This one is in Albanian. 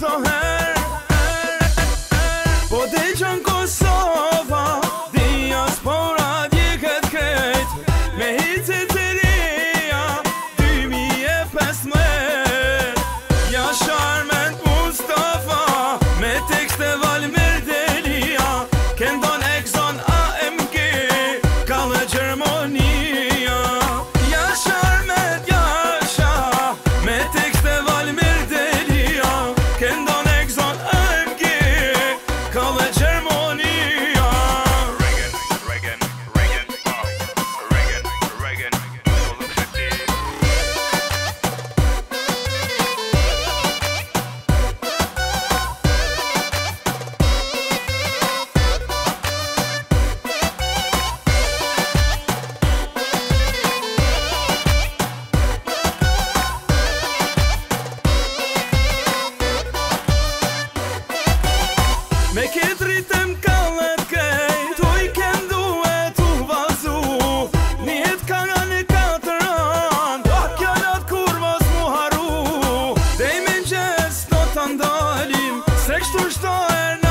çdo her Po te qën Kosova Diaspora djeket krejt Me hice të reja 2015 Jashar Mend Mustafa Me tekste Valmir Delia Kendon Exxon AMG Kalle Gjermania Jashar Mend Jasha Me tekste Valmir Delia Kendon Exxon AMG Kalle Gjermania Reagan Me këtë rritëm kallet kej Tu I këndu e tu vazu Njet ka nga një 4 an Kjallat kur mos mu haru Dej me gjes do të ndalim Se kështu shtoher